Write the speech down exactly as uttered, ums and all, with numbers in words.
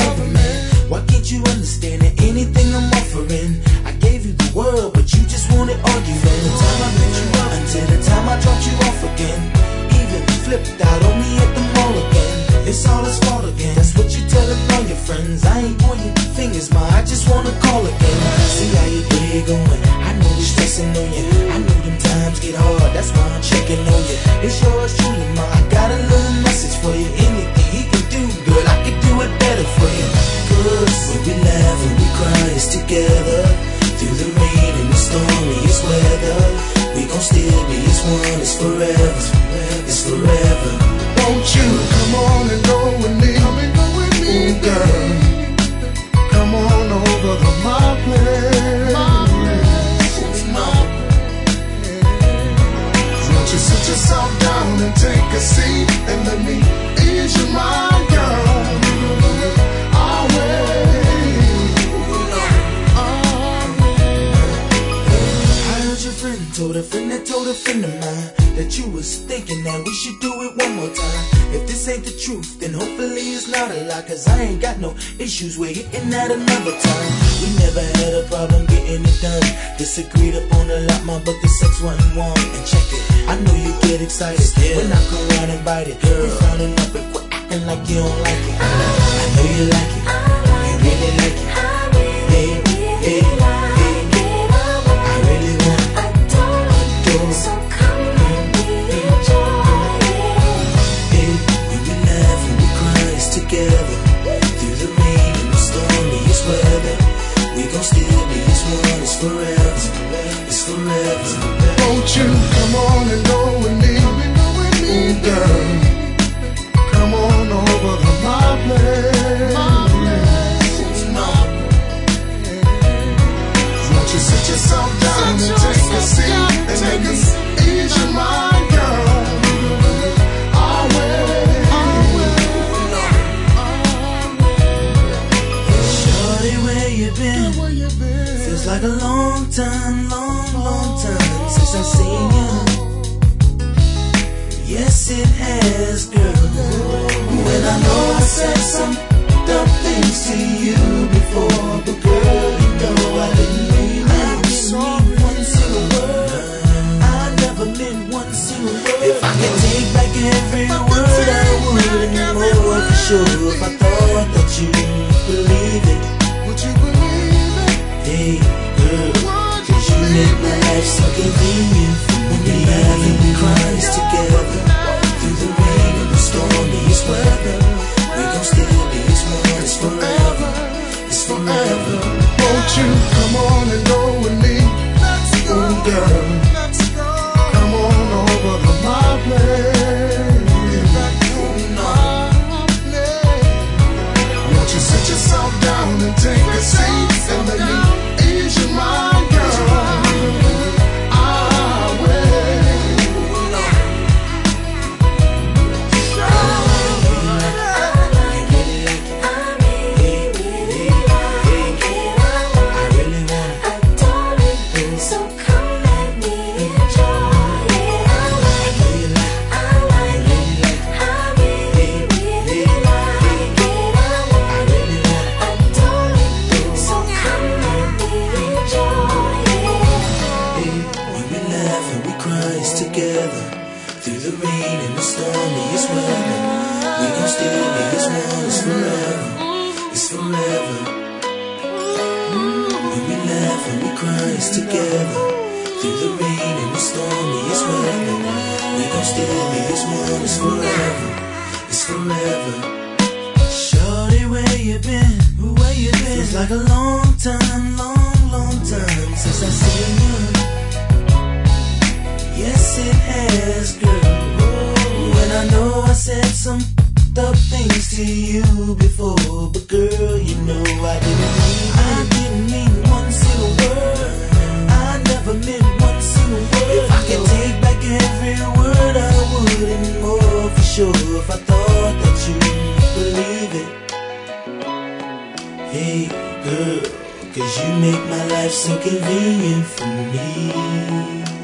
other man. Why can't you understand that anything I'm offering? I gave you the world, but you just wanted argument. From the time I picked you up until the time I dropped you off again. Even flipped out on me at the mall again. It's all his fault again. That's what you telling all your friends. I ain't pointing fingers, ma, I just wanna call again. See how your day going. I know you're stressing on you. I know them times get hard, that's why I'm checking on you. It's yours truly, ma, I got a little message for you. Anything he can do, girl, I can do it better for you. Cause when we laugh and we cry, it's together. Through the rain and the stormiest weather, we gon' still be as one, it's forever. It's forever. Won't you come on and go with me? Come and go with me, ooh, girl. Come on over to my place. My place. My place. Won't you sit yourself down and take a seat and let me ease your mind, girl? I'll wait. I'll wait. I heard your friend told a friend that told a friend of mine that you was thinking that we should do it one more time. If this ain't the truth, then hopefully it's not a lie. Cause I ain't got no issues with hitting that another time. We never had a problem getting it done. Disagreed upon a lot, ma, but the sex wasn't one. And check it, I know you get excited when I come round and bite it. Girl, you frowning up and quit acting like you don't like it. I know you like it, you really like it. Hey, hey, hey. Won't you come on and go with me? Ooh, girl, come on over to my place. Won't you sit yourself down and take a seat and let me ease your mind, girl? I'll wait. Shorty, where you been? Feels like a long time, long, long time since I've seen you. Yes, it has, girl. When I know I said some dumb things to you before, but girl, you know I didn't mean it. I didn't mean one single word. I never meant one single word. If I could take back every word, I would, and more for sure. If I thought that you believe it, would you believe it? Hey, girl, cause you make my life so convenient for me. When we laugh and we cry, it's together. Through the rain and the stormiest weather, we gon' still be as one. It's forever, it's forever. Won't you come on and go with me? Let's go, ooh, girl. Let's go. Come on over to my place. Ooh, no. Won't you sit yourself down and take a seat and let me ease your mind, girl? I'll wait. Together through the rain and the stormiest weather, we gon' still be as one. It's forever, it's forever. When we laugh and we cry, it's together through the rain and the stormiest weather, we gon' still be as one. It's forever, it's forever. Shorty, where you been? Where you been? Feels like a long time, long, long time since I seen you. Yes, it has, girl. When I know I said some up things to you before, but girl, you know I didn't mean it. I didn't mean one single word. I never meant one single word. If I could take back every word, I would, and more for sure. If I thought that you believe it. Hey, girl, cause you make my life so convenient for me.